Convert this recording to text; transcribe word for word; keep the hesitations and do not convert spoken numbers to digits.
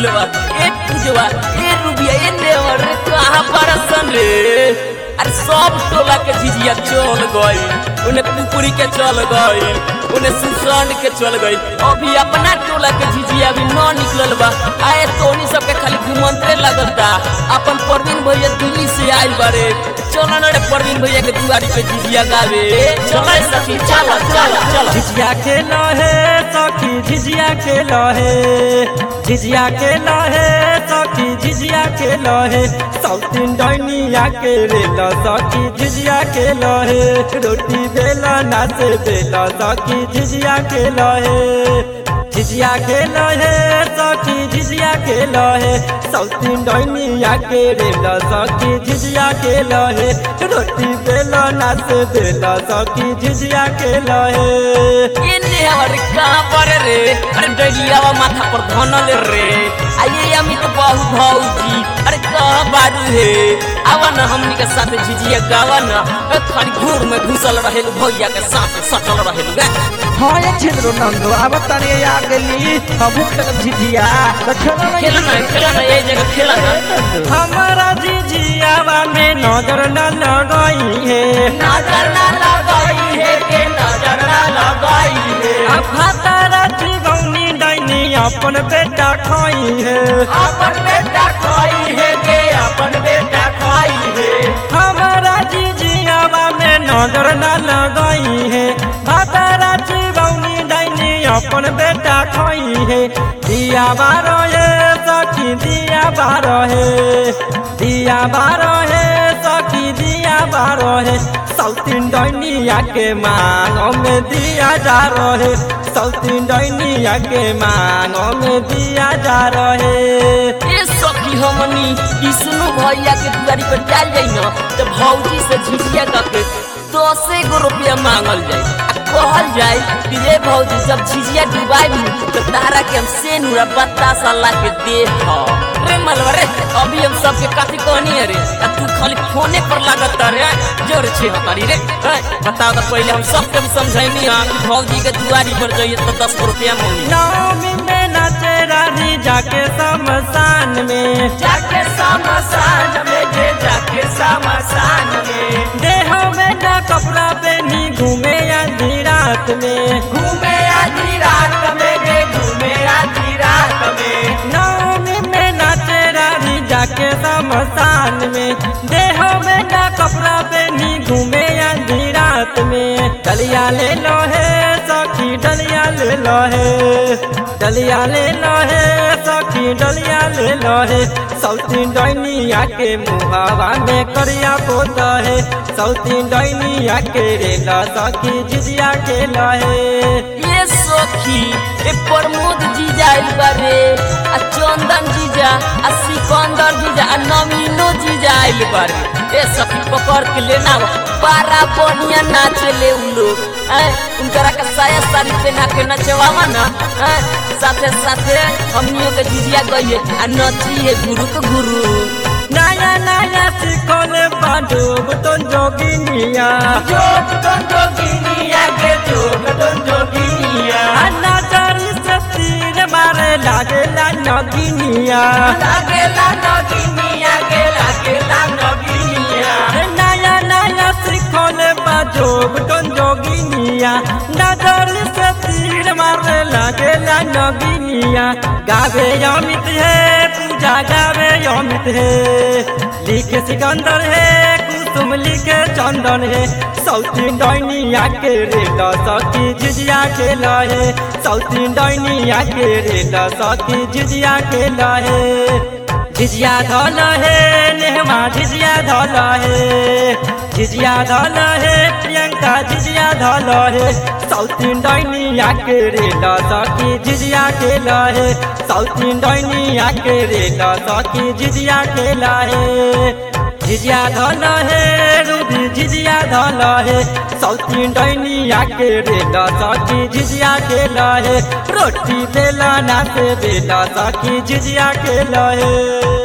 सुशीलवा ए पूजवा ए रुबिया ए नेवर रे कहां परसन रे अरे सब टोला के झिझिया चल गई उन्हें पुपुरी के चल गई उन्हें सुसान के चल गई अभी अपना टोला के झिझिया भी न निकलल बा आए तोनी सबके खाली घुमंतरे लगता अपन परवीन भैया दिल्ली से आइल बारे चल न रे परवीन भैया के दुआरी पे झिझिया गावे चल सखी चल चल चल झिझिया खेला है सखी झिझिया खेला है झिझिया खेला है सखी झिझिया खेला है साउथिन डैनिया के रेला सखी झिझिया खेला है रोटी बेला नाचे बेला सखी झिझिया खेला है झिझिया खेला है सखी झिझिया खेला है साउथिन डैनिया के रेला सखी झिझिया खेला है रोटी बेला नाचे बेला सखी झिझिया खेला है इन्ने हमारे कहां पर रे अरे डलियावा माथा पर धनल रे आइए अमित बाहु भौजी अरे कहां बारू है आवा ना हमनी के साथ झिझिया गावा ना खाली घूर में घुसल रहेलु भैया के साथ सटल रहेलु गे हां ये छिंद्रो नंदो अब तने आ गेली अब तक झिझिया तो खेला खेला ना खेला ना ये जगह खेला ना हमारा झिझियावा में नजर न लगाई है नजर ना लगाई है के नजर ना लगाई है अब भातारा जीवनी डाइनी अपन बेटा खाई है अपन बेटा खाई है के अपन बेटा खाई है हमारा झिझियावा में नजर न लगाई है भातारा जीवनी डाइनी अपन बेटा खाई है दिया बारो है सखी दिया बारो है दिया बारो है सखी दिया बारो है साउथिन डैनिया के मांग में दिया जा रहे साउथिन डैनिया के मांग में दिया जा रहे ए सखी हमनी विष्णु भैया के दुआरी पर चल जाई ना तो भौजी से झिझिया करके दस गो रुपया मांगल जाए कहल जाए कि रे भौजी जब झिझिया डुबाई तो तारा के हम से नुरा बतासा ला के दे ह रे मलवा रे अभी हम सबके काफी कहनी है रे तू खाली फोने पर लागत रे जोर छे हतारी रे बताओ तो पहले हम सबके समझाइनी हां कि भौजी के दुआरी पर जाइए तो दस रुपया मांगी नवमी में नाचे रानी जाके शमशान में जाके शमशान में जे जाके शमशान में देह में ना कपड़ा पहनी घूमे आधी रात में घूमे आधी रात में जे घूमे आधी रात में नवमी में नाचे रानी जाके शमशान में देह में ना कपड़ा पहनी घूमे आधी रात में डलिया ले लो है सखी डलिया ले लो है डलिया ले लो है सखी डलिया ले लो है साउथिन डैनिया के मुहावा में करिया पोता है साउथिन डैनिया के रेला सखी झिझिया खेला है ये सखी ए प्रमोद जीजा आइल बारे आ चंदन जीजा आ सिकंदर जीजा आ नमीनो जीजा आइल बारे ए सखी पकड़ के लेना बारा बढ़िया नाचे ले उ लोग उनकरा के साया साड़ी पहना के नचवावा ना साथे साथे हमनियों के झिझिया गइए आ नची है गुरु के गुरु नया नया सिखल बाडूब तो जोगिनिया जोग तो जोगिनिया के जोग तो जोगिनिया नजर से तीर मारे लागेला नगिनिया लागेला नगिनिया के लागेला नगिनिया नया नया सिखल बाडूब तो जोगिनिया नजर से तीर मारे लागेला नगिनिया गावे अमित है पूजा गावे अमित है लिखे सिकंदर है कुसुम लिखे चंदन है साउथिन डैनिया के रेला सखी झिझिया खेला है साउथिन डैनिया के रेला सखी झिझिया खेला है झिझिया धल है नेहमा झिझिया धल है झिझिया धल है प्रियंका झिझिया धल है साउथिन डैनिया के रेला सखी झिझिया खेला है साउथिन डैनिया के रेला सखी झिझिया खेला है झिझिया धल है रूबी झिझिया धल है साउथिन डैनिया के रेला सखी झिझिया खेला है रोटी बेला नाचे बेला सखी झिझिया खेला है।